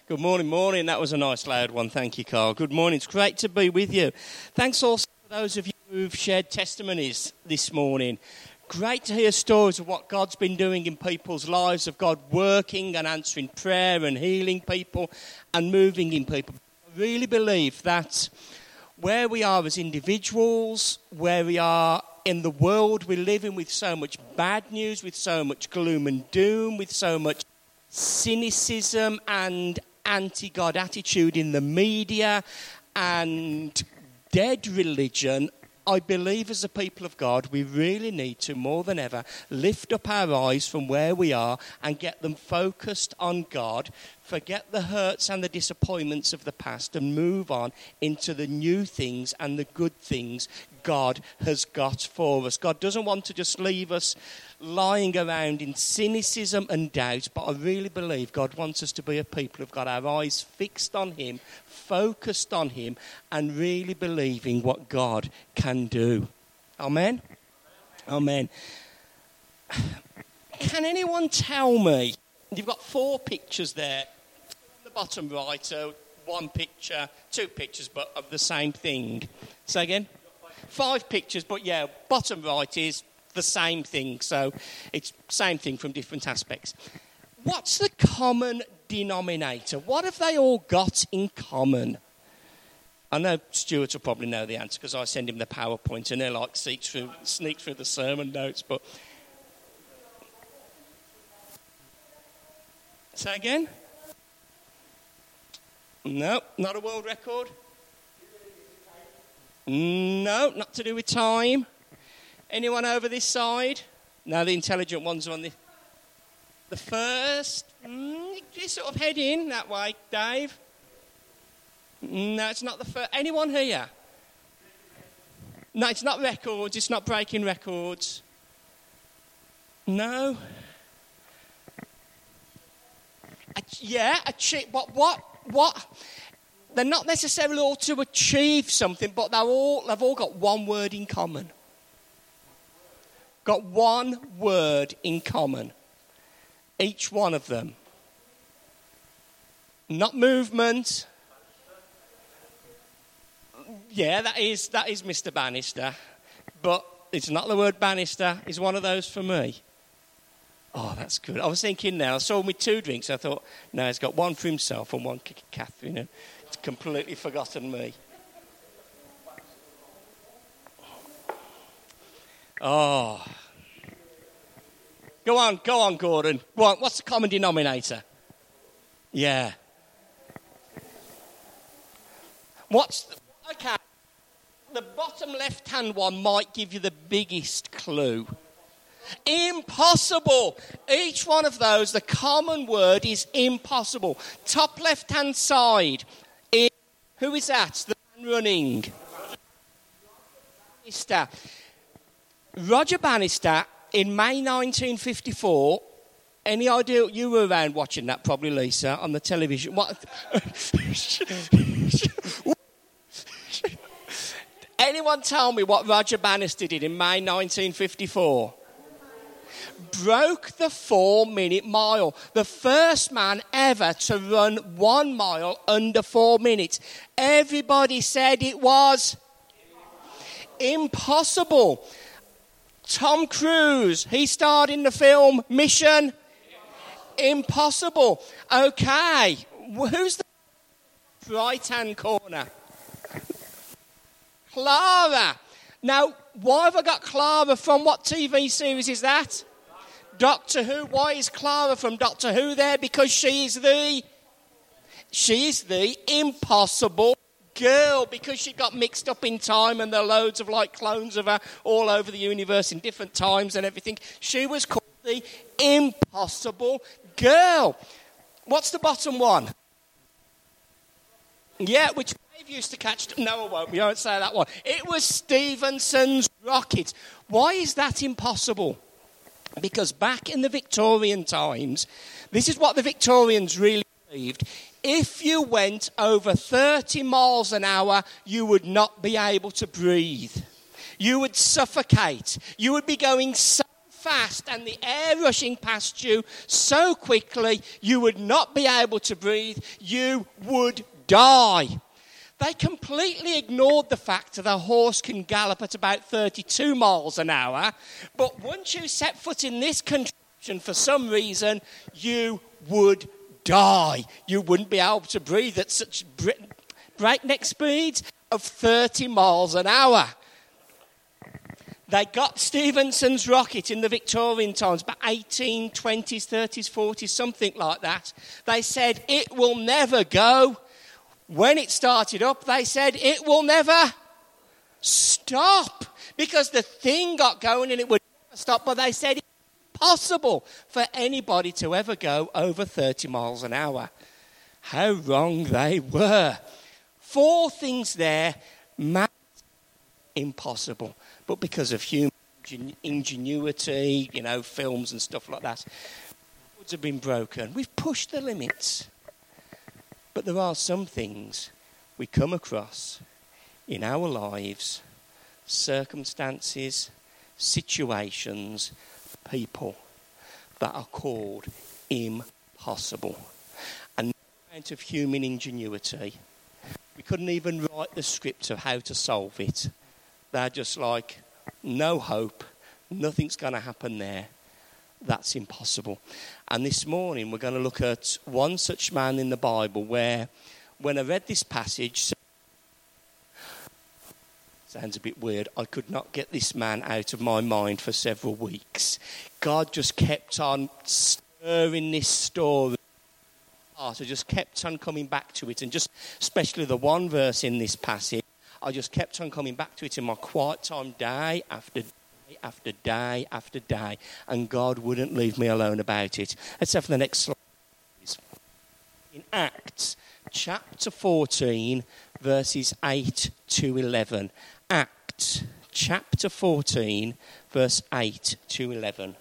Good morning. That was a nice loud one. Thank you, Carl. Good morning. It's great to be with you. Thanks also to those of you who've shared testimonies this morning. Great to hear stories of what God's been doing in people's lives, of God working and answering prayer and healing people and moving in people. I really believe that where we are as individuals, where we are in the world we live in with so much bad news, with so much gloom and doom, with so much cynicism and anti-God attitude in the media and dead religion, I believe as a people of God, we really need to, more than ever, lift up our eyes from where we are and get them focused on God, forget the hurts and the disappointments of the past and move on into the new things and the good things God has got for us. God doesn't want to just leave us lying around in cynicism and doubt, but I really believe God wants us to be a people who've got our eyes fixed on Him, focused on Him, and really believing what God can do. Amen? Amen. Can anyone tell me, you've got 4 pictures there, on the bottom right, so 1 picture, 2 pictures, but of the same thing. Say again? 5 pictures, but yeah, bottom right is the same thing, so it's same thing from different aspects. What's the common denominator? What have they all got in common? I know Stuart will probably know the answer because I send him the PowerPoint and they're like sneak through the sermon notes, but say again? No, not a world record. No, not to do with time. Anyone over this side? No, the intelligent ones are on the first. You sort of head in that way, Dave. No, it's not the first. Anyone here? No, it's not records. It's not breaking records. No. What? They're not necessarily all to achieve something, but they've all got one word in common. Got one word in common. Each one of them. Not movement. Yeah, that is Mr. Bannister. But it's not the word Bannister. It's one of those for me. Oh, that's good. I was thinking now, I saw him with 2 drinks. I thought, no, he's got one for himself and one for Catherine. It's completely forgotten me. Oh. Go on, Gordon. What's the common denominator? Yeah. Okay. The bottom left-hand one might give you the biggest clue. Impossible. Each one of those, the common word is impossible. Top left-hand side. Who is that? The man running. Roger Bannister, in May 1954, any idea you were around watching that, probably, Lisa, on the television? What? Anyone tell me what Roger Bannister did in May 1954? Broke the 4-minute mile. The first man ever to run 1 mile under 4 minutes. Everybody said it was impossible. Tom Cruise, he starred in the film Mission Impossible. Okay, who's the right-hand corner? Clara. Now, why have I got Clara from? What TV series is that? Doctor Who. Why is Clara from Doctor Who there? Because she's the impossible girl, because she got mixed up in time and there are loads of clones of her all over the universe in different times and everything. She was called the impossible girl. What's the bottom one? Yeah, which Dave used to catch. No, I won't. We won't say that one. It was Stephenson's rocket. Why is that impossible? Because back in the Victorian times, this is what the Victorians really believed. If you went over 30 miles an hour, you would not be able to breathe. You would suffocate. You would be going so fast and the air rushing past you so quickly you would not be able to breathe. You would die. They completely ignored the fact that a horse can gallop at about 32 miles an hour. But once you set foot in this contraption, for some reason, you would die. You wouldn't be able to breathe at such breakneck speeds of 30 miles an hour. They got Stephenson's rocket in the Victorian times, about 1820s, 30s, 40s, something like that. They said it will never go. When it started up, they said it will never stop because the thing got going and it would never stop. But they said it's impossible for anybody to ever go over 30 miles an hour. How wrong they were. 4 things there, impossible. But because of human ingenuity, films and stuff like that, records have been broken. We've pushed the limits. But there are some things we come across in our lives, circumstances, situations, people that are called impossible. And no amount of human ingenuity, we couldn't even write the script of how to solve it. They're just like, no hope, nothing's going to happen there. That's impossible. And this morning we're going to look at one such man in the Bible where, when I read this passage, sounds a bit weird, I could not get this man out of my mind for several weeks. God just kept on stirring this story. I just kept on coming back to it, and just especially the one verse in this passage, I just kept on coming back to it in my quiet time, day after day after day after day, and God wouldn't leave me alone about it. Let's have the next slide. In Acts chapter 14, verses 8 to 11. Acts chapter 14, verse 8 to 11.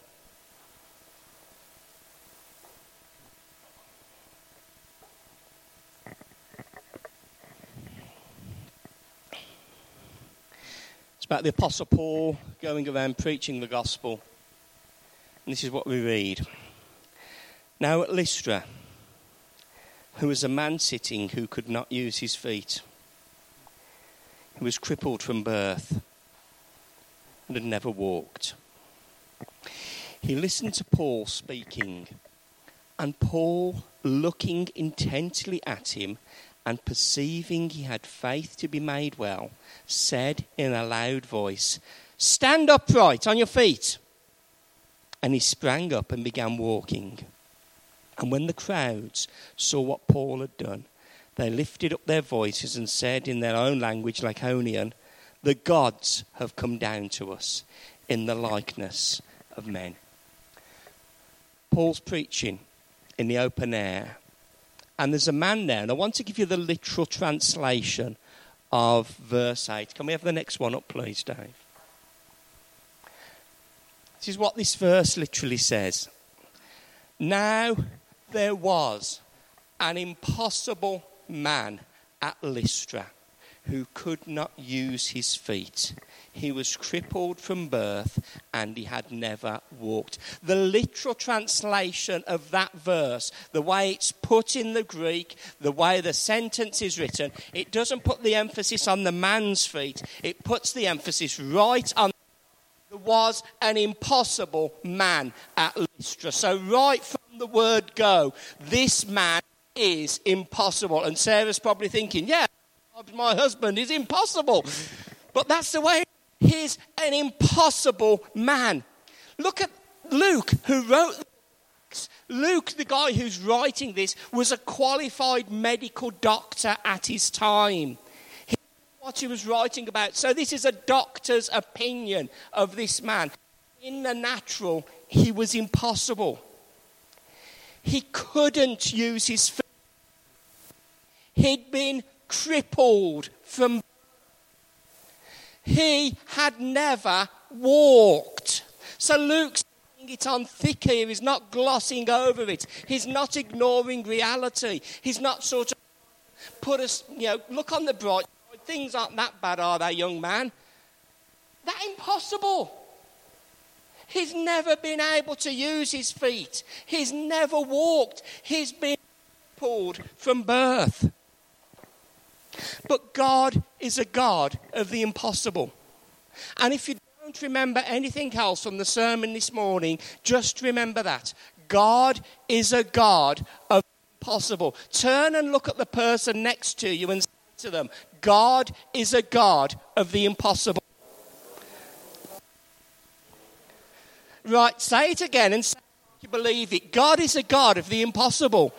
About the Apostle Paul going around preaching the gospel. And this is what we read. Now at Lystra, there was a man sitting who could not use his feet. He was crippled from birth and had never walked. He listened to Paul speaking, and Paul, looking intently at him and perceiving he had faith to be made well, said in a loud voice, "Stand upright on your feet." And he sprang up and began walking. And when the crowds saw what Paul had done, they lifted up their voices and said in their own language, Lycaonian, "The gods have come down to us in the likeness of men." Paul's preaching in the open air. And there's a man there, and I want to give you the literal translation of verse 8. Can we have the next one up, please, Dave? This is what this verse literally says. Now there was an impossible man at Lystra who could not use his feet. He was crippled from birth and he had never walked. The literal translation of that verse, the way it's put in the Greek, the way the sentence is written, it doesn't put the emphasis on the man's feet. It puts the emphasis right on there was an impossible man at Lystra. So right from the word go, this man is impossible. And Sarah's probably thinking, yeah, my husband is impossible. But that's the way. He's an impossible man. Look at Luke, who wrote this. Luke, the guy who's writing this, was a qualified medical doctor at his time. He knew what he was writing about. So this is a doctor's opinion of this man. In the natural, he was impossible. He couldn't use his feet. He'd been crippled from birth. He had never walked. So Luke's putting it on thick here. He's not glossing over it. He's not ignoring reality. He's not sort of put us, look on the bright side. Things aren't that bad, are they, young man? That's impossible. He's never been able to use his feet. He's never walked. He's been pulled from birth. But God is a God of the impossible. And if you don't remember anything else from the sermon this morning, just remember that. God is a God of the impossible. Turn and look at the person next to you and say to them, God is a God of the impossible. Right, say it again and say you believe it. God is a God of the impossible.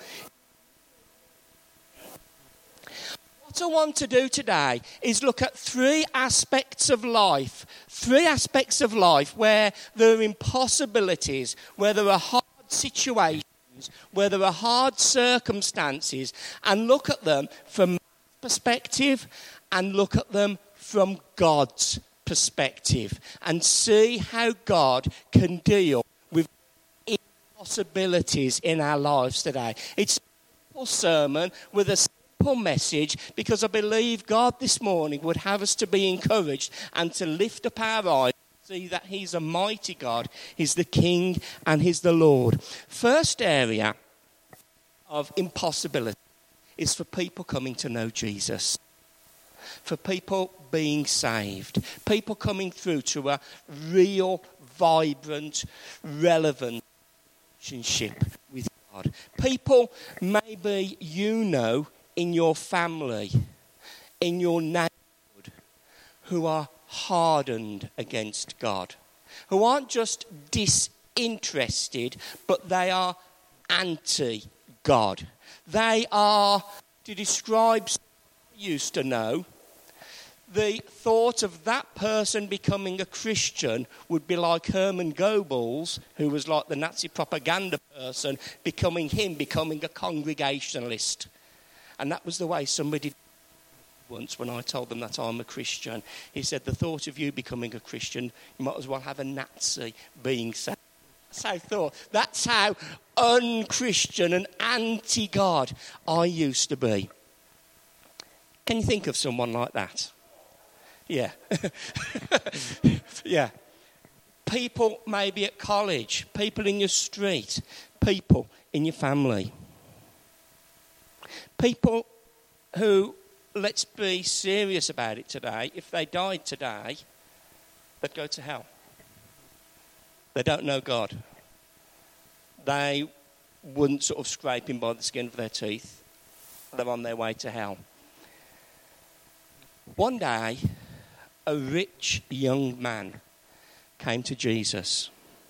What I want to do today is look at three aspects of life where there are impossibilities, where there are hard situations, where there are hard circumstances, and look at them from perspective and look at them from God's perspective and see how God can deal with impossibilities in our lives today. It's a simple sermon with a simple message because I believe God this morning would have us to be encouraged and to lift up our eyes, see that he's a mighty God, he's the King and he's the Lord. First area of impossibility is for people coming to know Jesus, for people being saved, people coming through to a real, vibrant, relevant relationship with God. People maybe you know in your family, in your neighbourhood, who are hardened against God, who aren't just disinterested, but they are anti-God. They are, to describe someone I used to know, the thought of that person becoming a Christian would be like Hermann Goebbels, who was like the Nazi propaganda person, becoming a Congregationalist. And that was the way somebody once when I told them that I'm a Christian. He said, the thought of you becoming a Christian, you might as well have a Nazi being saved. That's how I thought. That's how unchristian and anti-God I used to be. Can you think of someone like that? Yeah. Yeah. People maybe at college, people in your street, people in your family. People who, let's be serious about it today, if they died today, they'd go to hell. They don't know God. They wouldn't sort of scrape him by the skin of their teeth. They're on their way to hell. One day, a rich young man came to Jesus.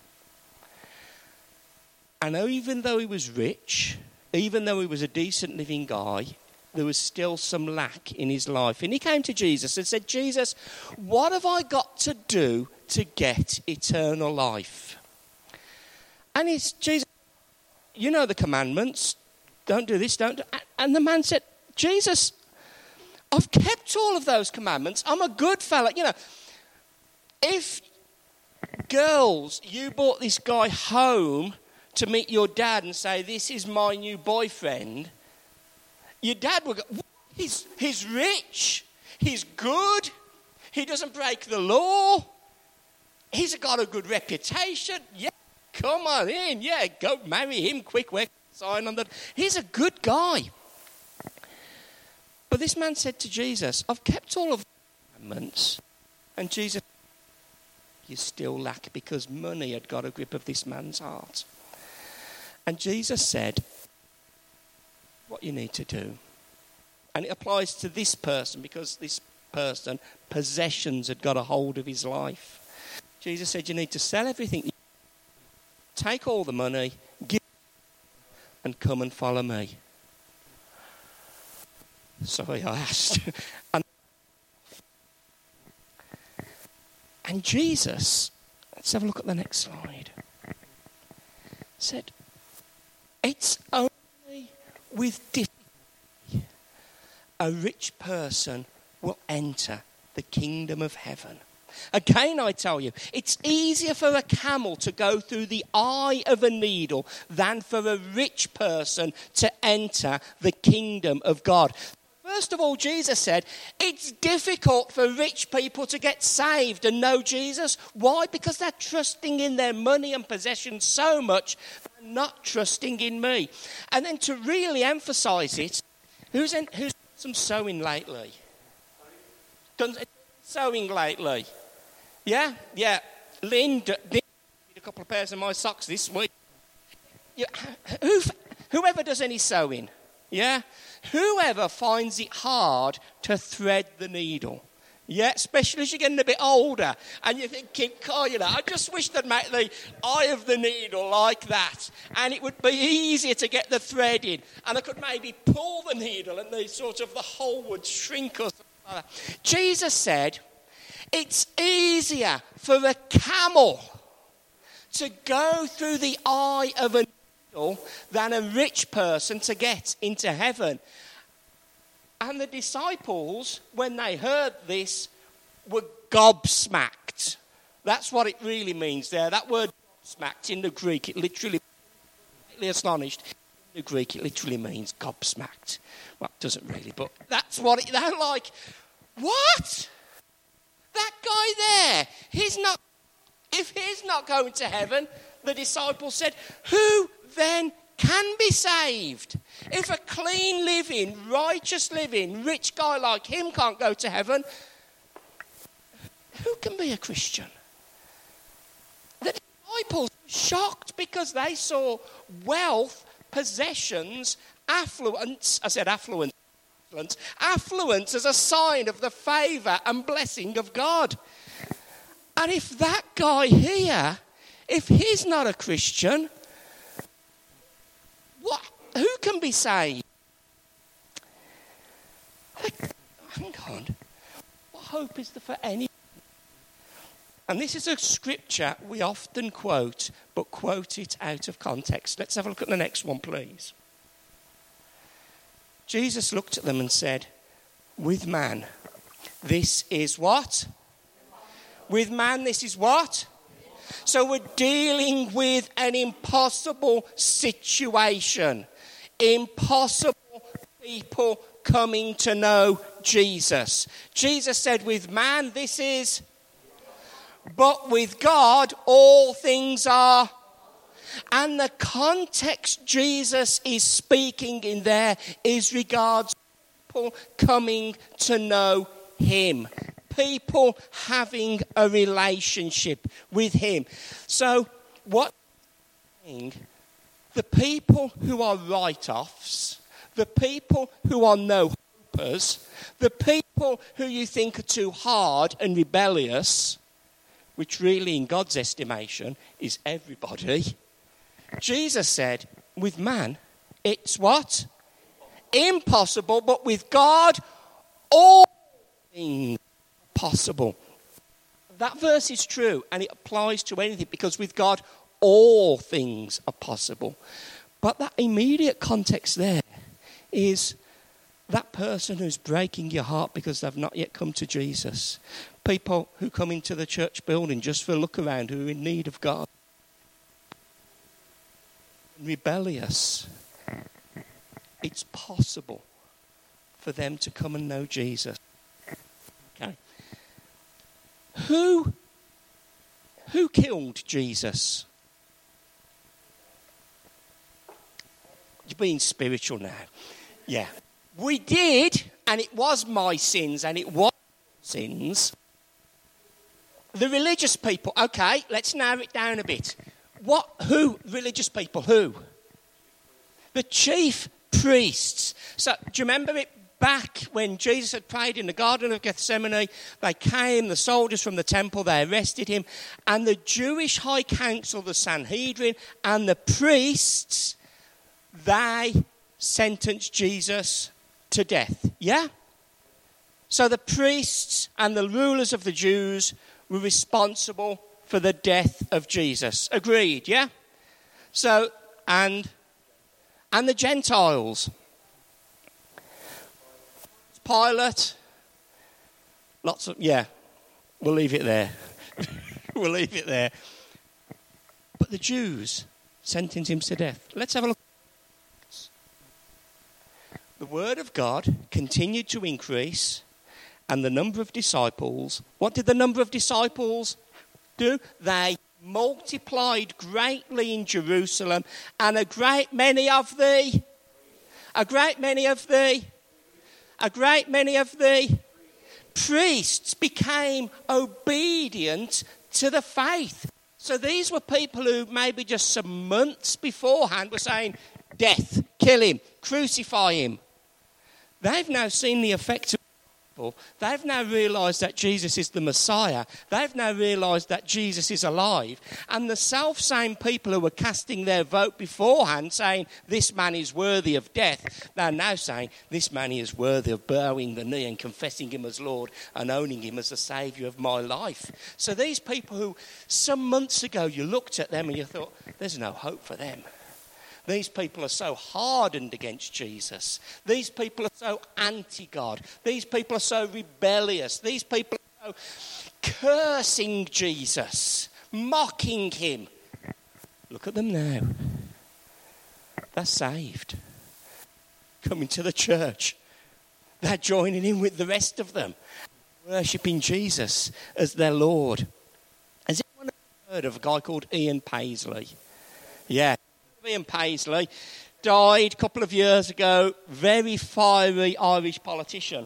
And even though he was rich, even though he was a decent living guy, there was still some lack in his life. And he came to Jesus and said, Jesus, what have I got to do to get eternal life? And Jesus, you know the commandments. Don't do this, don't do. And the man said, Jesus, I've kept all of those commandments. I'm a good fella. You know, if girls, you brought this guy home to meet your dad and say, this is my new boyfriend, your dad would go, he's rich, he's good, he doesn't break the law, he's got a good reputation, yeah, come on in, yeah, go marry him quick, sign on that. He's a good guy. But this man said to Jesus, I've kept all of the commandments. And Jesus, you still lack, because money had got a grip of this man's heart. And Jesus said, what you need to do. And it applies to this person, because this person, possessions had got a hold of his life. Jesus said, you need to sell everything, take all the money, give, and come and follow me. Sorry, I asked. And Jesus, let's have a look at the next slide, said, it's only with difficulty a rich person will enter the kingdom of heaven. Again, I tell you, it's easier for a camel to go through the eye of a needle than for a rich person to enter the kingdom of God. First of all, Jesus said, it's difficult for rich people to get saved and know Jesus. Why? Because they're trusting in their money and possessions so much, they're not trusting in me. And then to really emphasise it, who's done some sewing lately? Done sewing lately? Yeah? Yeah. Linda did a couple of pairs of my socks this week. Yeah. Whoever does any sewing, yeah? Whoever finds it hard to thread the needle, yeah? Especially as you're getting a bit older and you're thinking, oh, I just wish they'd make the eye of the needle like that and it would be easier to get the thread in and I could maybe pull the needle and the hole would shrink or something like that. Jesus said, it's easier for a camel to go through the eye of a needle than a rich person to get into heaven. And the disciples, when they heard this, were gobsmacked. That's what it really means there. That word gobsmacked in the Greek, it literally astonished. In the Greek, it literally means gobsmacked. Well, it doesn't really, but that's what they're like, what? That guy there, if he's not going to heaven, the disciples said, who then can be saved? If a clean living, righteous living, rich guy like him can't go to heaven, who can be a Christian? The disciples were shocked because they saw wealth, possessions, affluence. I said affluence. Affluence as a sign of the favour and blessing of God. And if that guy here, if he's not a Christian, who can be saved? Hang on. What hope is there for any? And this is a scripture we often quote, but quote it out of context. Let's have a look at the next one, please. Jesus looked at them and said, with man, this is what? With man, this is what? So we're dealing with an impossible situation. Impossible people coming to know Jesus. Jesus said, with man, this is... But with God, all things are... And the context Jesus is speaking in there is regards people coming to know him. People having a relationship with him. So what the people who are write-offs, the people who are no-hopers, the people who you think are too hard and rebellious, which really in God's estimation is everybody, Jesus said, with man, it's what? Impossible, but with God, all things are possible. That verse is true, and it applies to anything, because with God, all things are possible. But that immediate context there is that person who's breaking your heart because they've not yet come to Jesus. People who come into the church building just for a look around, who are in need of God. Rebellious. It's possible for them to come and know Jesus. Okay. Who killed Jesus? You're being spiritual now. Yeah. We did, and it was my sins, and it was sins. The religious people. Okay, let's narrow it down a bit. Who? Religious people, who? The chief priests. So, do you remember it back when Jesus had prayed in the Garden of Gethsemane? They came, the soldiers from the temple, they arrested him. And the Jewish High Council, the Sanhedrin, and the priests, they sentenced Jesus to death. Yeah? So the priests and the rulers of the Jews were responsible for the death of Jesus. Agreed, yeah? So, and the Gentiles. Pilate. We'll leave it there. We'll leave it there. But the Jews sentenced him to death. Let's have a look. The word of God continued to increase, and the number of disciples, what did the number of disciples do? They multiplied greatly in Jerusalem, and a great many of the priests became obedient to the faith. So these were people who maybe just some months beforehand were saying, death, kill him, crucify him. They've now seen the effect of people. They've now realised that Jesus is the Messiah. They've now realised that Jesus is alive. And the self-same people who were casting their vote beforehand saying, this man is worthy of death, they're now saying, this man is worthy of bowing the knee and confessing him as Lord and owning him as the saviour of my life. So these people who some months ago you looked at them and you thought, there's no hope for them. These people are so hardened against Jesus. These people are so anti-God. These people are so rebellious. These people are so cursing Jesus, mocking him. Look at them now. They're saved. Coming to the church. They're joining in with the rest of them, worshipping Jesus as their Lord. Has anyone heard of a guy called Ian Paisley? Yeah. Ian Paisley died a couple of years ago, very fiery Irish politician.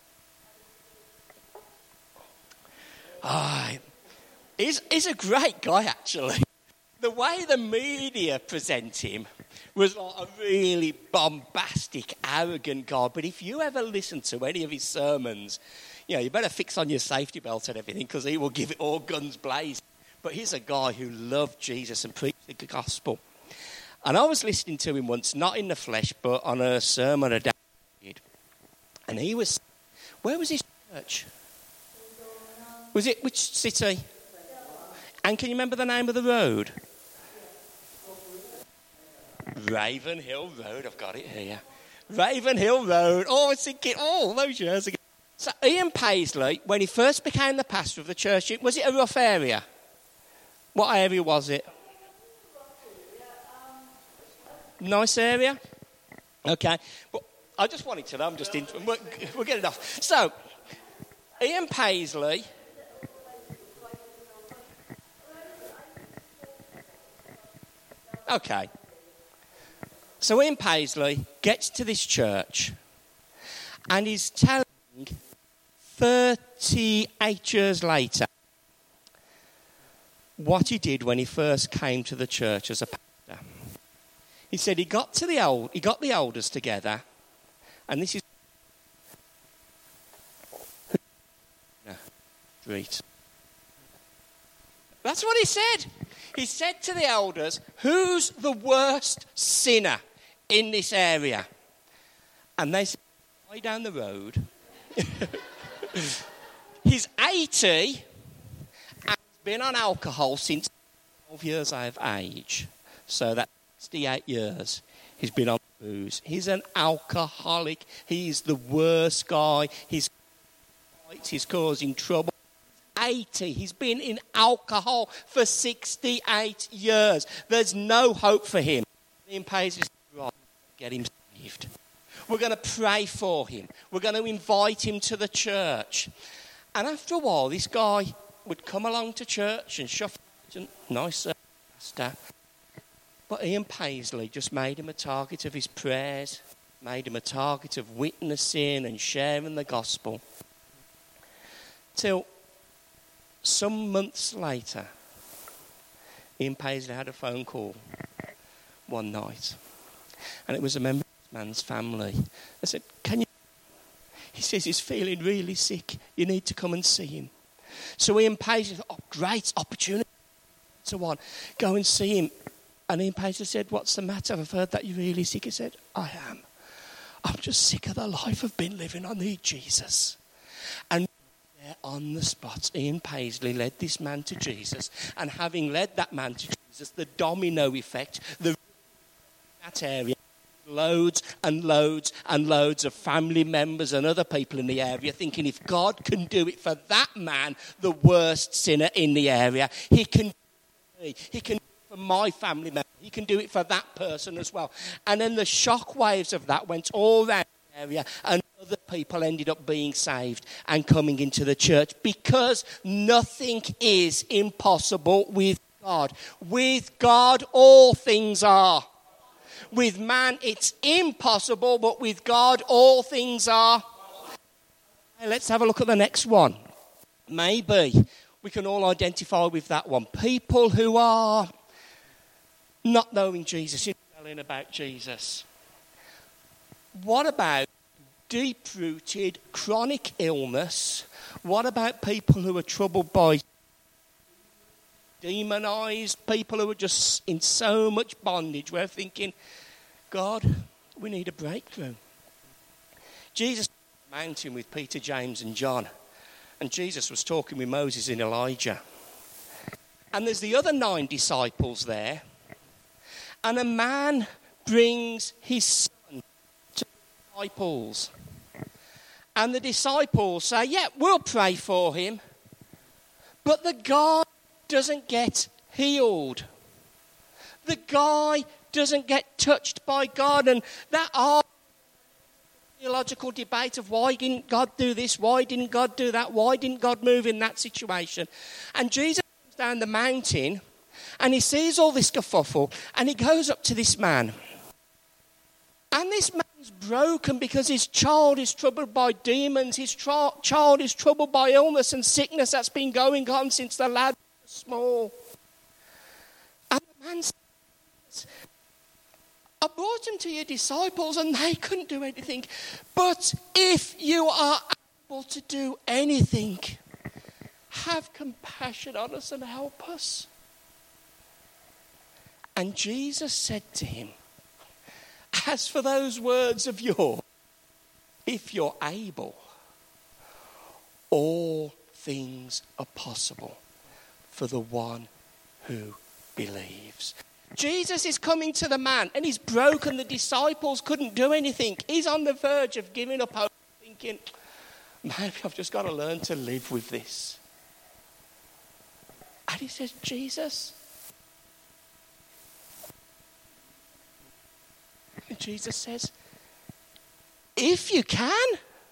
He's a great guy, actually. The way the media present him was like a really bombastic, arrogant guy. But if you ever listen to any of his sermons, you better fix on your safety belt and everything, because he will give it all guns blazing. But he's a guy who loved Jesus and preached the gospel. And I was listening to him once, not in the flesh, but on a sermon a dad did. And he was, where was his church? Was it, which city? And can you remember the name of the road? Ravenhill Road, I've got it here. Ravenhill Road. Oh, I was thinking, those years ago. So Ian Paisley, when he first became the pastor of the church, was it a rough area? What area was it? Nice area? Okay. But I just wanted to know, we're getting off. So, Ian Paisley. Okay. So Ian Paisley gets to this church and he's telling 38 years later what he did when he first came to the church as a pastor. He said he got the elders together, and this is Street. That's what he said. He said to the elders, who's the worst sinner in this area? And they said, way down the road. He's 80 and has been on alcohol since 12 years of age. So that's 68 years he's been on booze. He's an alcoholic. He's the worst guy. He's causing trouble. 80. He's been in alcohol for 68 years. There's no hope for him. Ian Paisley said, right, get him saved. We're going to pray for him. We're going to invite him to the church. And after a while, this guy would come along to church and shuffle. Nice pastor. But Ian Paisley just made him a target of his prayers, made him a target of witnessing and sharing the gospel. Till some months later, Ian Paisley had a phone call one night. And it was a member of this man's family. I said, he says he's feeling really sick. You need to come and see him. So Ian Paisley thought, great opportunity. So on, go and see him. And Ian Paisley said, what's the matter? I've heard that you're really sick. He said, I am. I'm just sick of the life I've been living. I need Jesus. And there on the spot, Ian Paisley led this man to Jesus. And having led that man to Jesus, the domino effect, that area, loads and loads and loads of family members and other people in the area thinking if God can do it for that man, the worst sinner in the area, he can do it for my family member. He can do it for that person as well. And then the shock waves of that went all around area, and other people ended up being saved and coming into the church, because nothing is impossible with God. With God, all things are. With man, it's impossible, but with God, all things are. Hey, let's have a look at the next one. Maybe we can all identify with that one. People who are not knowing Jesus, telling about Jesus. What about deep-rooted chronic illness? What about people who are troubled by demonized, people who are just in so much bondage? We're thinking, God, we need a breakthrough. Jesus was on the mountain with Peter, James and John, and Jesus was talking with Moses and Elijah. And there's the other 9 disciples there, and a man brings his son to the disciples. And the disciples say, yeah, we'll pray for him. But the guy doesn't get healed. The guy doesn't get touched by God. And that theological debate of why didn't God do this? Why didn't God do that? Why didn't God move in that situation? And Jesus comes down the mountain and he sees all this kerfuffle and he goes up to this man. And this man's broken because his child is troubled by demons. His child is troubled by illness and sickness that's been going on since the lad was small. And the man says, I brought him to your disciples and they couldn't do anything. But if you are able to do anything, have compassion on us and help us. And Jesus said to him, as for those words of yours, if you're able, all things are possible for the one who believes. Jesus is coming to the man and he's broken. The disciples couldn't do anything. He's on the verge of giving up hope, thinking, maybe I've just got to learn to live with this. And he says, Jesus. And Jesus says, if you can,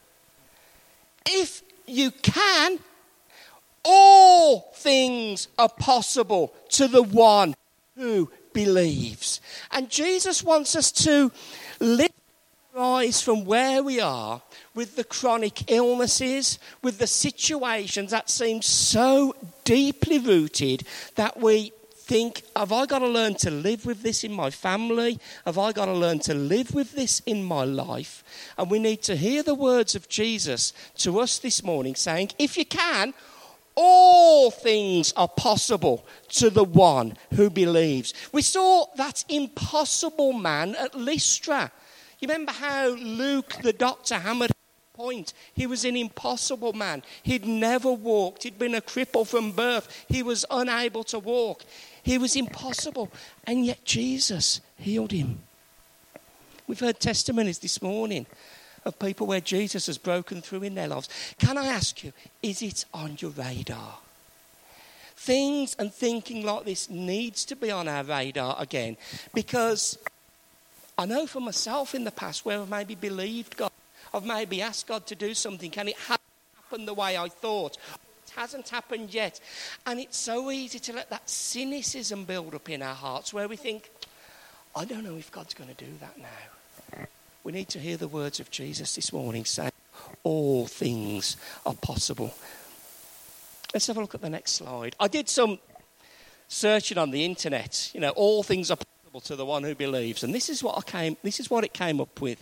all things are possible to the one who believes. And Jesus wants us to lift our eyes from where we are with the chronic illnesses, with the situations that seem so deeply rooted that we think, have I got to learn to live with this in my family? Have I got to learn to live with this in my life? And we need to hear the words of Jesus to us this morning saying, if you can, all things are possible to the one who believes. We saw that impossible man at Lystra. You remember how Luke, the doctor, hammered the point? He was an impossible man. He'd never walked. He'd been a cripple from birth. He was unable to walk. He was impossible. And yet Jesus healed him. We've heard testimonies this morning of people where Jesus has broken through in their lives. Can I ask you, is it on your radar? Things and thinking like this needs to be on our radar again, because I know for myself in the past where I've maybe believed God, I've maybe asked God to do something and it hasn't happened the way I thought. It hasn't happened yet. And it's so easy to let that cynicism build up in our hearts where we think, I don't know if God's going to do that now. We need to hear the words of Jesus this morning saying, all things are possible. Let's have a look at the next slide. I did some searching on the internet. You know, all things are possible to the one who believes. And this is what it came up with.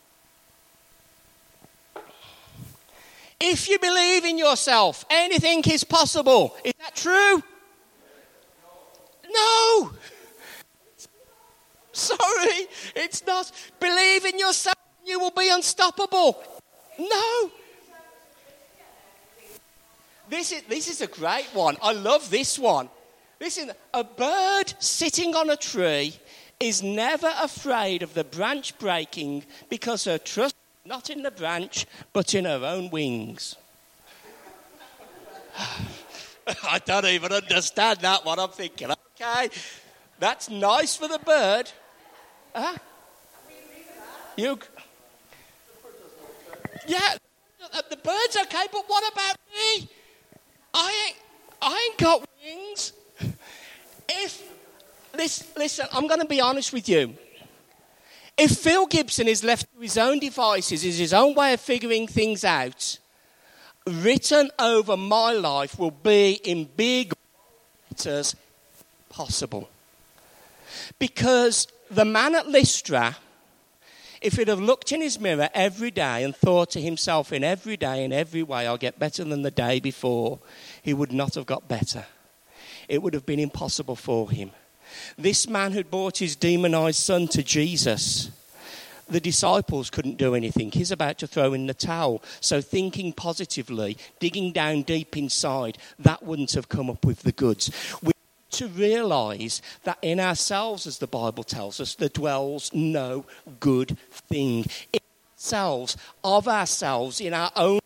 If you believe in yourself, anything is possible. Is that true? No. Sorry, it's not. Believe in yourself, you will be unstoppable. No. This is a great one. I love this one. Listen, a bird sitting on a tree is never afraid of the branch breaking because her trust is not in the branch, but in her own wings. I don't even understand that one. I'm thinking, okay, that's nice for the bird. Huh? okay, but what about me? I ain't got wings. Listen, I'm going to be honest with you. If Phil Gibson is left to his own devices, is his own way of figuring things out, written over my life will be in big letters, possible. Because the man at Lystra, if he'd have looked in his mirror every day and thought to himself in every day, in every way, I'll get better than the day before, he would not have got better. It would have been impossible for him. This man who'd brought his demonized son to Jesus, the disciples couldn't do anything. He's about to throw in the towel. So thinking positively, digging down deep inside, that wouldn't have come up with the goods. We need to realise that in ourselves, as the Bible tells us, there dwells no good thing. In ourselves, of ourselves, in our own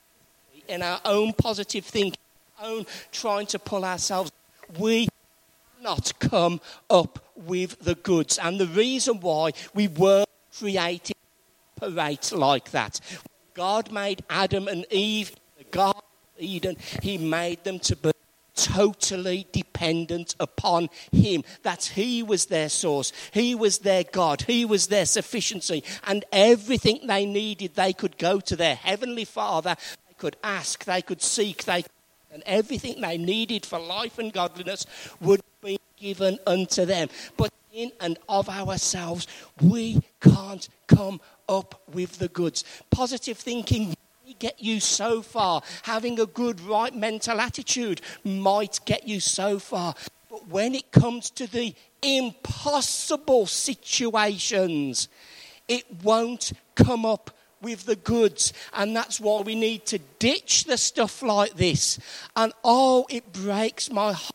positive thinking, our own trying to pull ourselves, we not come up with the goods. And the reason why we were created to operate like that. God made Adam and Eve in the Garden of Eden. He made them to be totally dependent upon him. That he was their source. He was their God. He was their sufficiency. And everything they needed, they could go to their heavenly Father. They could ask, they could seek, and everything they needed for life and godliness would be given unto them. But in and of ourselves, we can't come up with the goods. Positive thinking may get you so far. Having a good, right mental attitude might get you so far. But when it comes to the impossible situations, it won't come up with the goods. And that's why we need to ditch the stuff like this. And it breaks my heart.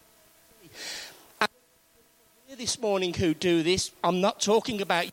And this morning who do this, I'm not talking about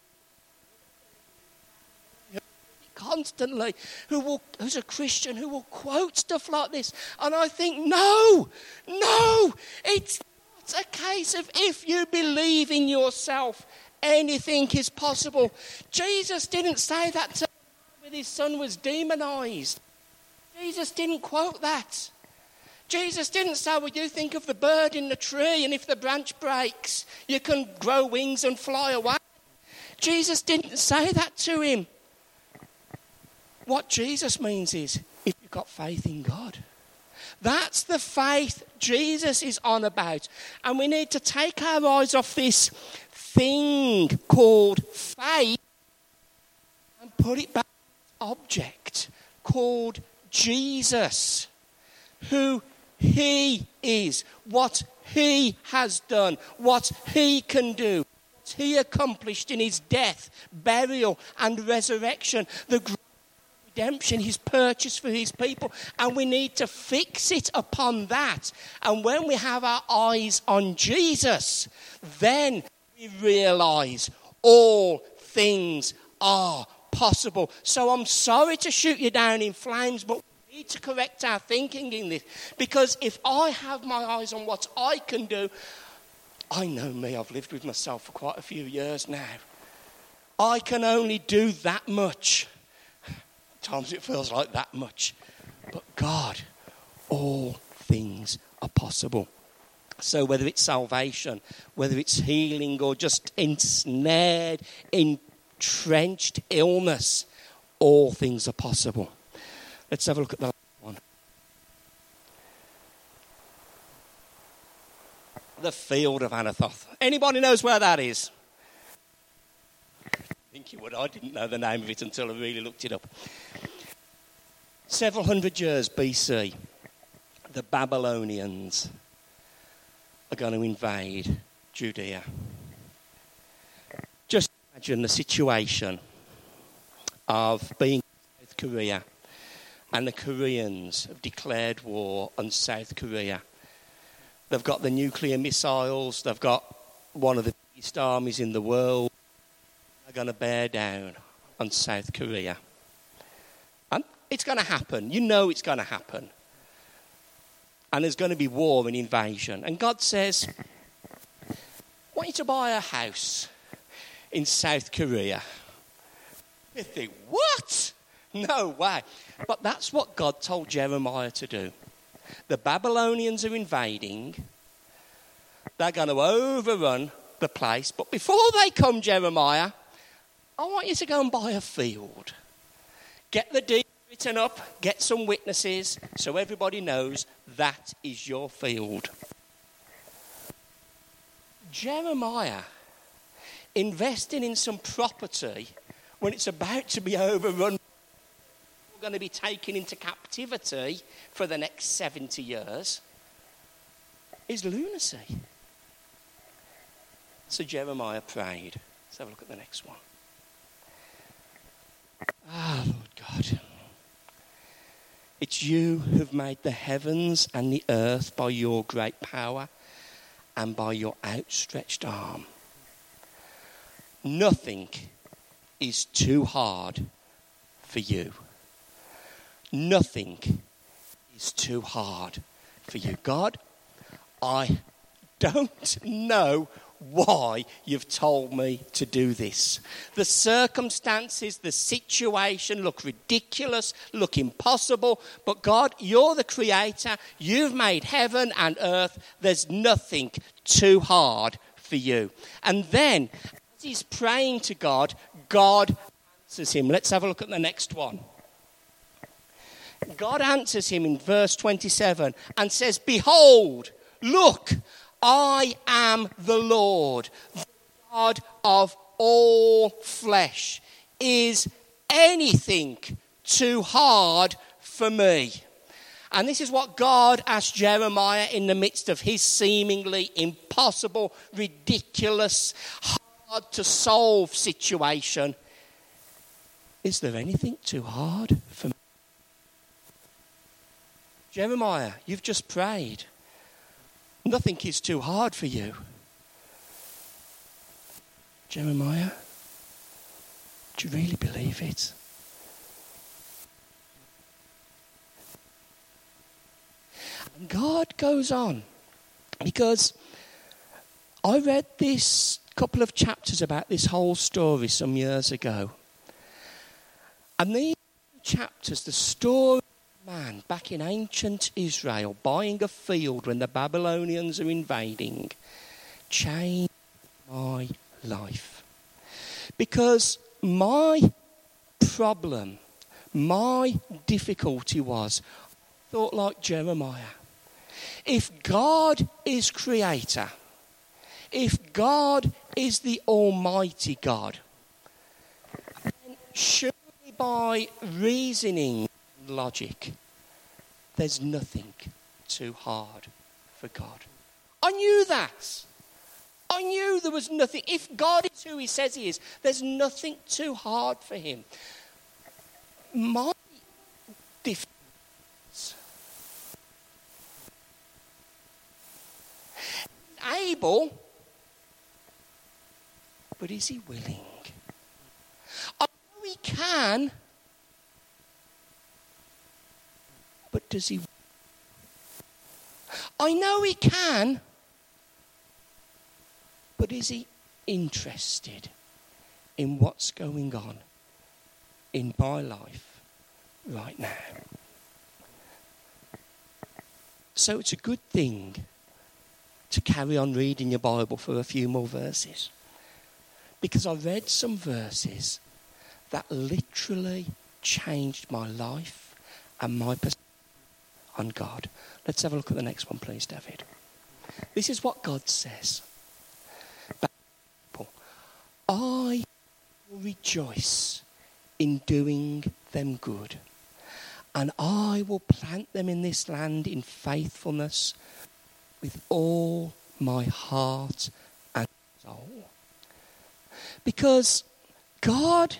constantly, who's a Christian, who will quote stuff like this. And I think, no, it's not a case of if you believe in yourself, anything is possible. Jesus didn't say that to when his son was demonized. Jesus didn't quote that. Jesus didn't say, well, you think of the bird in the tree, and if the branch breaks, you can grow wings and fly away. Jesus didn't say that to him. What Jesus means is, if you've got faith in God. That's the faith Jesus is on about. And we need to take our eyes off this thing called faith and put it back to an object called Jesus. Who he is, what he has done, what he can do, what he accomplished in his death, burial and resurrection, the great redemption, his purchase for his people. And we need to fix it upon that. And when we have our eyes on Jesus, then we realise all things are possible. So I'm sorry to shoot you down in flames, but we need to correct our thinking in this. Because if I have my eyes on what I can do, I know me, I've lived with myself for quite a few years now. I can only do that much. Times it feels like that much. But God, all things are possible. So whether it's salvation, whether it's healing, or just ensnared, entrenched illness, all things are possible. Let's have a look at the last one. The field of Anathoth. Anybody knows where that is? I think you would. I didn't know the name of it until I really looked it up. Several hundred years BC, the Babylonians are going to invade Judea. Just imagine the situation of being in South Korea, and the Koreans have declared war on South Korea. They've got the nuclear missiles, they've got one of the biggest armies in the world. They're going to bear down on South Korea. And it's going to happen. You know it's going to happen. And there's going to be war and invasion. And God says, I want you to buy a house in South Korea. You think, what? No way. But that's what God told Jeremiah to do. The Babylonians are invading. They're going to overrun the place. But before they come, Jeremiah, I want you to go and buy a field. Get the deed written up. Get some witnesses so everybody knows that is your field. Jeremiah investing in some property when it's about to be overrun, we're going to be taken into captivity for the next 70 years, is lunacy. So Jeremiah prayed. Let's have a look at the next one. Ah, Lord God, it's you who've made the heavens and the earth by your great power and by your outstretched arm. Nothing is too hard for you. Nothing is too hard for you. God, I don't know why you've told me to do this. The circumstances, the situation look ridiculous, look impossible. But God, you're the creator. You've made heaven and earth. There's nothing too hard for you. And then, as he's praying to God, God answers him. Let's have a look at the next one. God answers him in verse 27 and says, behold, look, I am the Lord, the God of all flesh. Is anything too hard for me? And this is what God asked Jeremiah in the midst of his seemingly impossible, ridiculous, hard to solve situation. Is there anything too hard for me? Jeremiah, you've just prayed. Nothing is too hard for you. Jeremiah, do you really believe it? And God goes on, because I read this couple of chapters about this whole story some years ago. And these chapters, the story of a man back in ancient Israel buying a field when the Babylonians are invading, changed my life. Because my problem, my difficulty was, I thought like Jeremiah, if God is creator, if God is the Almighty God, then surely by reasoning and logic, there's nothing too hard for God. I knew that. I knew there was nothing. If God is who he says he is, there's nothing too hard for him. My difference able, but is he willing? I know he can, but does he? I know he can, but is he interested in what's going on in my life right now? So it's a good thing to carry on reading your Bible for a few more verses. Because I read some verses that literally changed my life and my perspective on God. Let's have a look at the next one, please, David. This is what God says. I will rejoice in doing them good, and I will plant them in this land in faithfulness with all my heart and soul. Because God,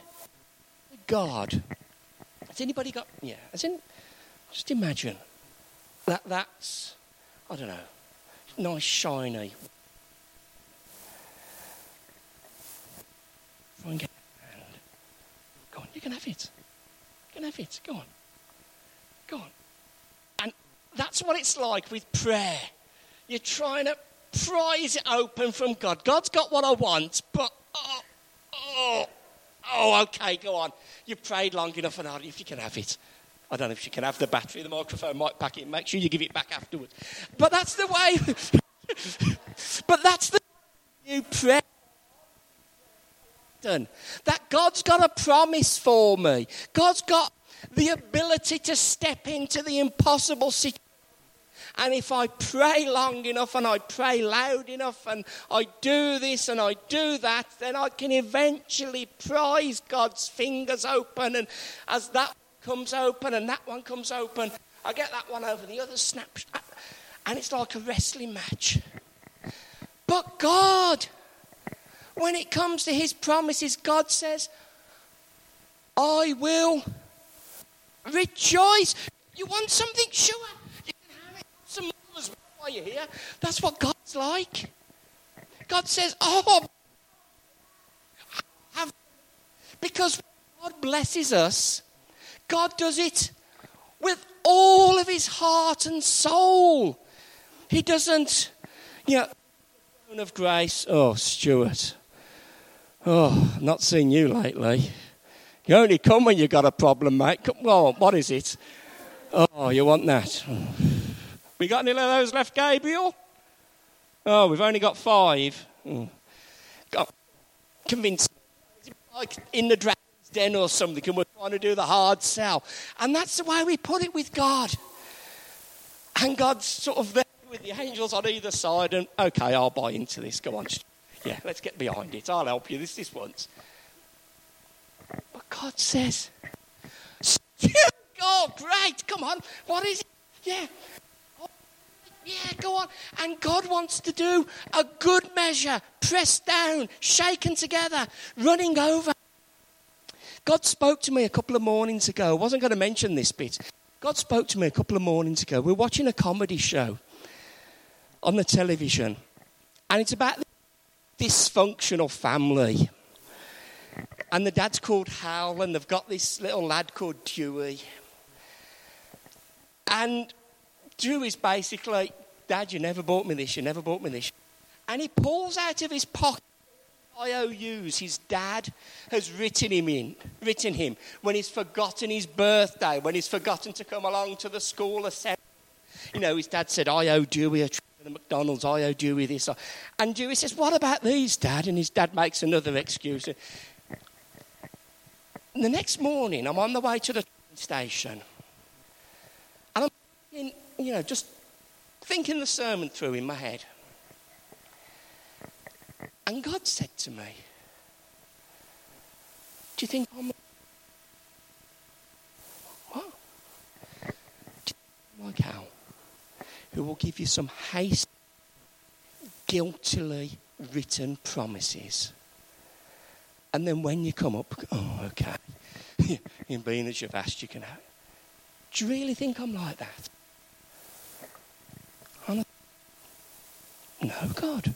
has anybody got, just imagine that's, I don't know, nice, shiny. Try and get a hand. Go on, you can have it. You can have it, go on. Go on. And that's what it's like with prayer. You're trying to prise it open from God. God's got what I want, but Oh, okay, go on. You've prayed long enough, and if you can have it. I don't know if she can have the battery. The microphone might pack it. Make sure you give it back afterwards. But that's the way. But that's the way you pray. That God's got a promise for me. God's got the ability to step into the impossible situation. And if I pray long enough and I pray loud enough and I do this and I do that, then I can eventually prise God's fingers open. And as that comes open and that one comes open, I get that one over the other snapshot. And it's like a wrestling match. But God, when it comes to his promises, God says, I will rejoice. You want something? Sure. You can have it. Some more as well while you're here. That's what God's like. God says, because God blesses us, God does it with all of his heart and soul. He doesn't, throne of grace. Oh, Stuart. Oh, not seen you lately. You only come when you got a problem, mate. Come on, what is it? Oh, you want that? We got any of those left, Gabriel? Oh, we've only got 5. Convinced. Like in the dragon's den or something, and we're trying to do the hard sell. And that's the way we put it with God. And God's sort of there with the angels on either side, and okay, I'll buy into this. Go on. Yeah, let's get behind it. I'll help you this once. But God says, oh, great, come on. What is it? Yeah. Oh, yeah, go on. And God wants to do a good measure, pressed down, shaken together, running over. God spoke to me a couple of mornings ago. I wasn't going to mention this bit. God spoke to me a couple of mornings ago. We're watching a comedy show on the television. And it's about this dysfunctional family. And the dad's called Hal, and they've got this little lad called Dewey. And Dewey's basically, Dad, you never bought me this, you never bought me this. And he pulls out of his pocket IOUs his dad has written him when he's forgotten his birthday, when he's forgotten to come along to the school assembly. His dad said, I owe Dewey a trip to the McDonald's, I owe Dewey this. And Dewey says, what about these, Dad? And his dad makes another excuse. And the next morning, I'm on the way to the train station. And I'm, just thinking the sermon through in my head. And God said to me, do you think I'm what? Do you think I'm like Hal, who will give you some hasty, guiltily written promises? And then when you come up, oh, okay, in being as you've asked, you can have it. Do you really think I'm like that? No, God.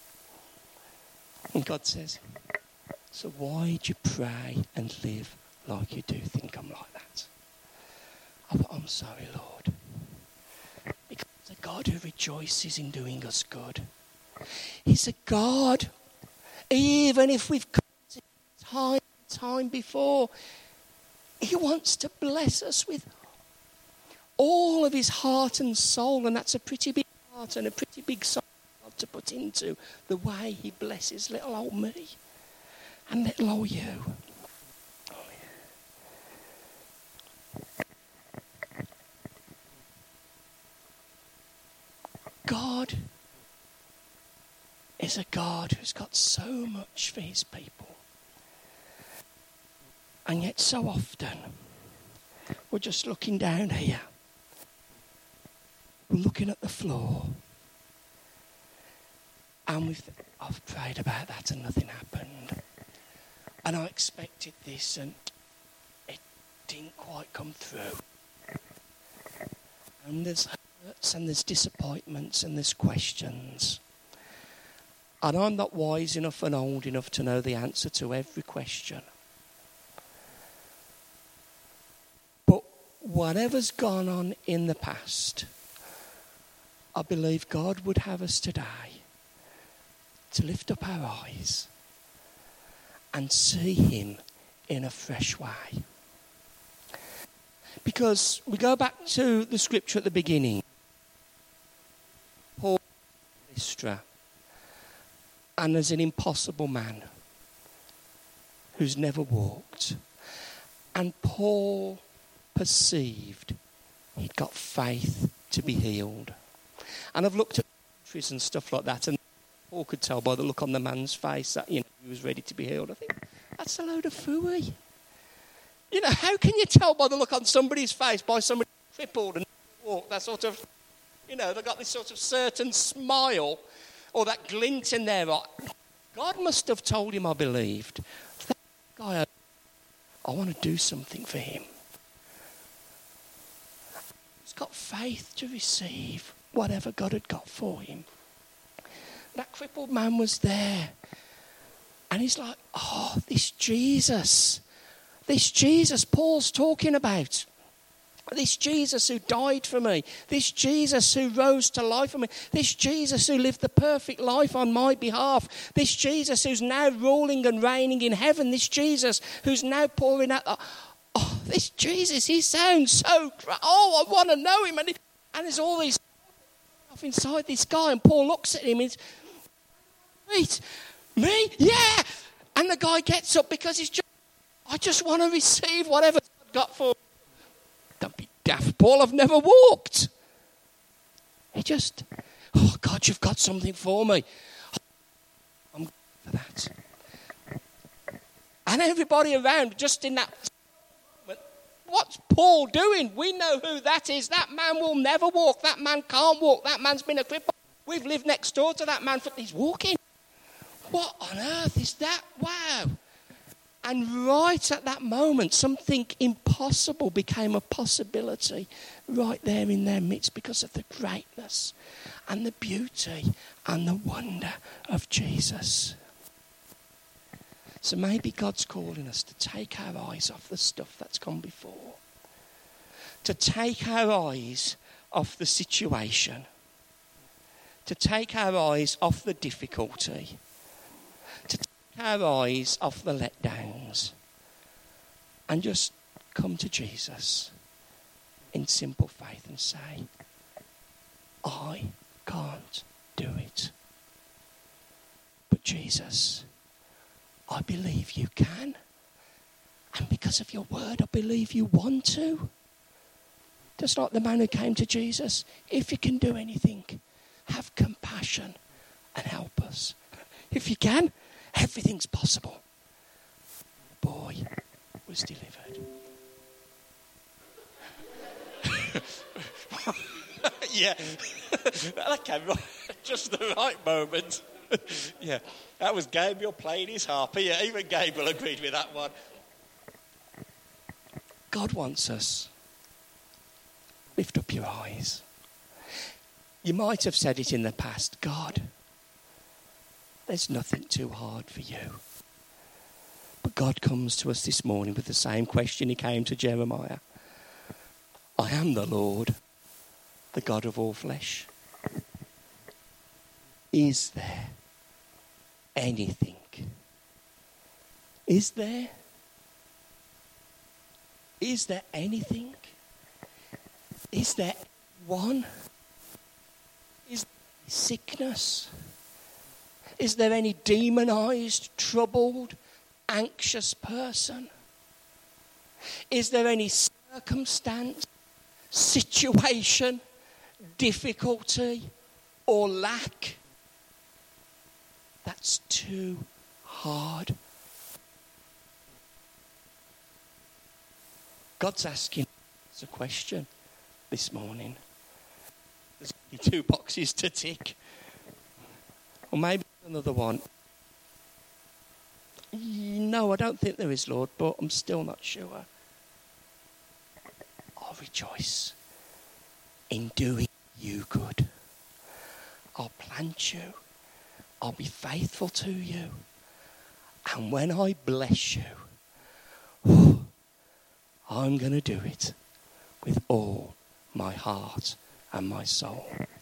And God says, so why do you pray and live like you do think I'm like that? I'm sorry, Lord. Because He's a God who rejoices in doing us good. He's a God, even if we've come time before, He wants to bless us with all of His heart and soul, and that's a pretty big heart and a pretty big soul to put into the way He blesses little old me and little old you. God is a God who's got so much for His people. And yet so often we're just looking down here. We're looking at the floor. And I've prayed about that and nothing happened. And I expected this and it didn't quite come through. And there's hurts and there's disappointments and there's questions. And I'm not wise enough and old enough to know the answer to every question. But whatever's gone on in the past, I believe God would have us today to lift up our eyes and see him in a fresh way. Because we go back to the scripture at the beginning. Paul Lystra, and there's an impossible man who's never walked. And Paul perceived he'd got faith to be healed. And I've looked at countries and stuff like that, and Paul could tell by the look on the man's face that, he was ready to be healed. I think, that's a load of phooey. How can you tell by the look on somebody's face, by somebody crippled and walk, that sort of, they've got this sort of certain smile or that glint in their eye. God must have told him, I believed, that guy, I want to do something for him. He's got faith to receive whatever God had got for him. That crippled man was there. And he's like, this Jesus Paul's talking about. This Jesus who died for me. This Jesus who rose to life for me. This Jesus who lived the perfect life on my behalf. This Jesus who's now ruling and reigning in heaven. This Jesus who's now pouring out. This Jesus, he sounds so great. I want to know him. And there's all these stuff inside this guy. And Paul looks at him and he's, wait, me? Yeah. And the guy gets up because I just want to receive whatever God got for me. Don't be daft, Paul. I've never walked. He just, God, you've got something for me. I'm good for that. And everybody around, just in that moment, what's Paul doing? We know who that is. That man will never walk. That man can't walk. That man's been a cripple. We've lived next door to that man. He's walking. What on earth is that? Wow. And right at that moment, something impossible became a possibility right there in their midst because of the greatness and the beauty and the wonder of Jesus. So maybe God's calling us to take our eyes off the stuff that's gone before, to take our eyes off the situation, to take our eyes off the difficulty, our eyes off the letdowns and just come to Jesus in simple faith and say, I can't do it. But Jesus, I believe you can. And because of your word, I believe you want to. Just like the man who came to Jesus, if you can do anything, have compassion and help us. If you can, everything's possible. Boy was delivered. Yeah, that came right, just the right moment. Yeah, that was Gabriel playing his harp. Yeah, even Gabriel agreed with that one. God wants us. Lift up your eyes. You might have said it in the past, God, there's nothing too hard for you. But God comes to us this morning with the same question he came to Jeremiah. I am the Lord, the God of all flesh. Is there anything? Is there? Is there anything? Is there one? Is there sickness? Is there any demonized, troubled, anxious person? Is there any circumstance, situation, difficulty, or lack that's too hard? God's asking us a question this morning. There's only 2 boxes to tick. Or maybe another one. No, I don't think there is, Lord, but I'm still not sure. I'll rejoice in doing you good. I'll plant you. I'll be faithful to you. And when I bless you, I'm going to do it with all my heart and my soul.